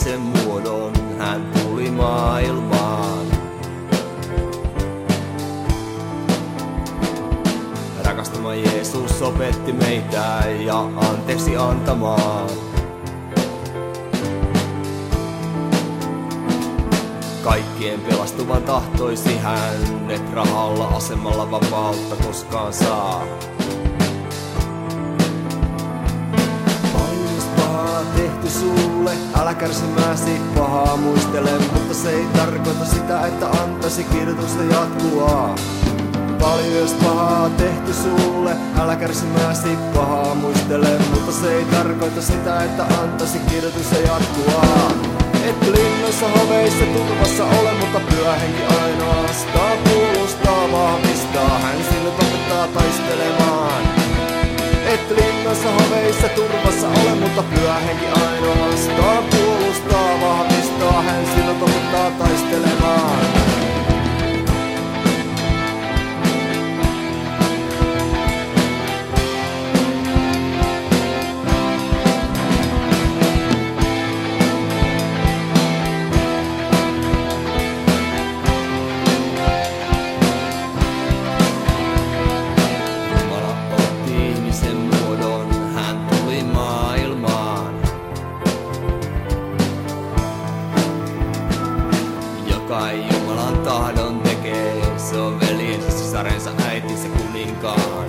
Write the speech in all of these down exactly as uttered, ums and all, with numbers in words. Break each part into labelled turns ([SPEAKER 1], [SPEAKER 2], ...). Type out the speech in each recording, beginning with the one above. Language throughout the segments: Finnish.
[SPEAKER 1] ihmisen muodon, hän tuli maailmaan. Rakastama Jeesus opetti meitä ja anteeksi antamaan. Kaikkien pelastuvan tahtoisi hän, et rahalla asemalla vapautta koskaan saa. Paljon pahaa tehty sulle, älä kärsimäsi pahaa muistele, mutta se ei tarkoita sitä, että antaisi kirjoitusta jatkua. Paljon pahaa tehty sulle, älä kärsimäsi pahaa muistele, mutta se ei tarkoita sitä, että antaisi kirjoitusta jatkua. Et linnoissa hoveissa turvassa ole, mutta pyhä henki ainoastaan puolustaa, vahvistaa, hän sinut opettaa taistelemaan. Et linnoissa hoveissa turvassa ole, mutta pyhä henki ainoastaan puolustaa, vahvistaa, hän sinut opettaa taistelemaan. Kai Jumalan tahdon tekee, se on veljensä, sisarensa, äitinsä, kuninkaan.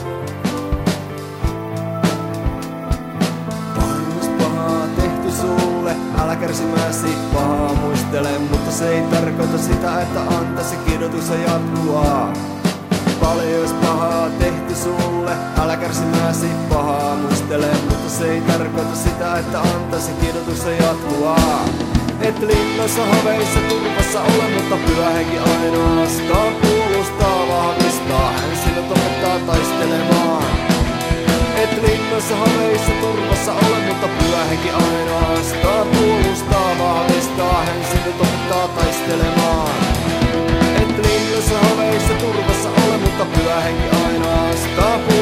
[SPEAKER 1] Paljon pahaa tehty sulle, älä kärsimäsi pahaa muistele, mutta se ei tarkoita sitä, että antaisi kidutuksen jatkua. Paljon pahaa tehty sulle, älä kärsimäsi pahaa muistele, mutta se ei tarkoita sitä, että antaisi kidutuksen jatkua. Et linnoissa hoveissa turvassa ole, mutta pyhä henki ainoastaan puolustaa, vahvistaa, hän sinut opettaa taistelemaan. Et linnoissa hoveissa turvassa ole, mutta pyhä henki ainoastaan puolustaa, vahvistaa, hän sinut opettaa taistelemaan. Et linnoissa hoveissa turvassa ole, mutta pyhä henki ainoastaan puolustaa.